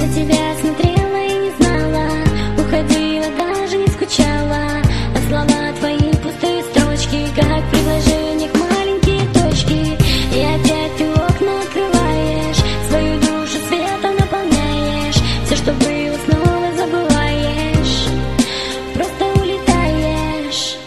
тебя смотрела и не знала, уходила, даже не скучала. А слова твои пустые строчки, как в предложениях маленькие точки. И опять ты окна открываешь, свою душу светом наполняешь. Все, что было, снова забываешь, просто улетаешь.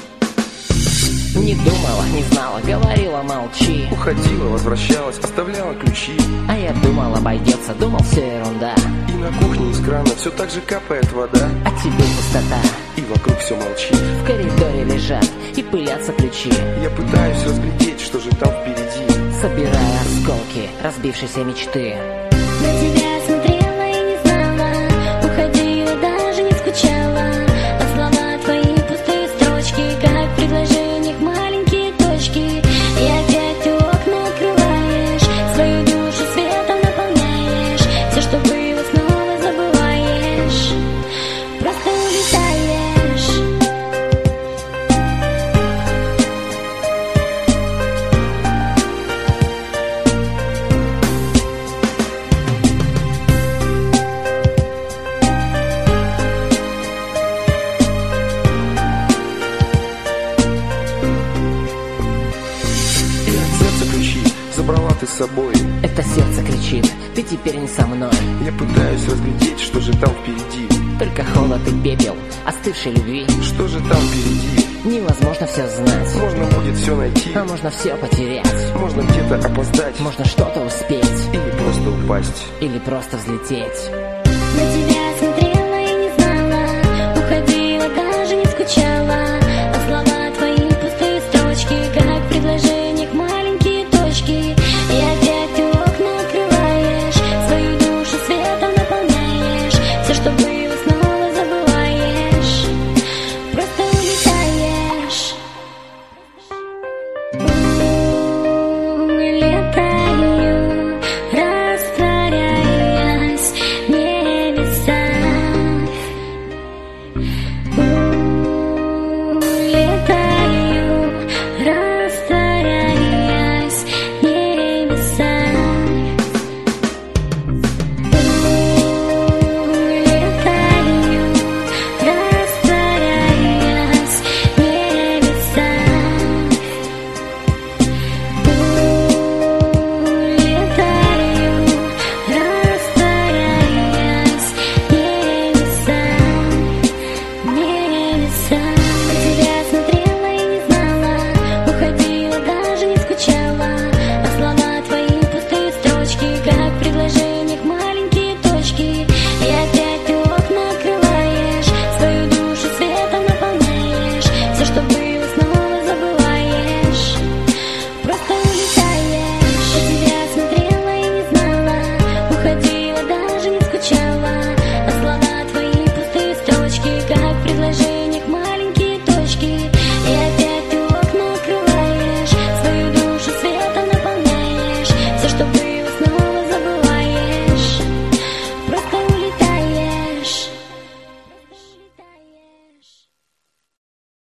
Не думала, не знала, говорила, молчи. Уходила, возвращалась, оставляла ключи. А я думал, обойдется, думал, все ерунда. И на кухне из крана все так же капает вода. А тебе пустота. И вокруг все молчит. В коридоре лежат и пылятся ключи. Я пытаюсь разглядеть, что же там впереди. Собирая осколки разбившейся мечты. На тебя смотрела и не знала, уходила, даже не скучала. А слова твои пустые строчки, как в предложениях маленькие точки. И опять ты окна открываешь, свою душу светом наполняешь. Все, что было, снова забываешь, просто улетаешь. И от сердца ключи забрала ты с собой. Это сердце кричит, ты теперь не со мной. Я пытаюсь разглядеть, что же там впереди. Только холод и пепел остывшей любви. Что же там впереди? Невозможно все знать, Можно будет все найти, а можно все потерять. можно где-то опоздать, Можно что-то успеть или просто упасть. или просто взлететь. На тебя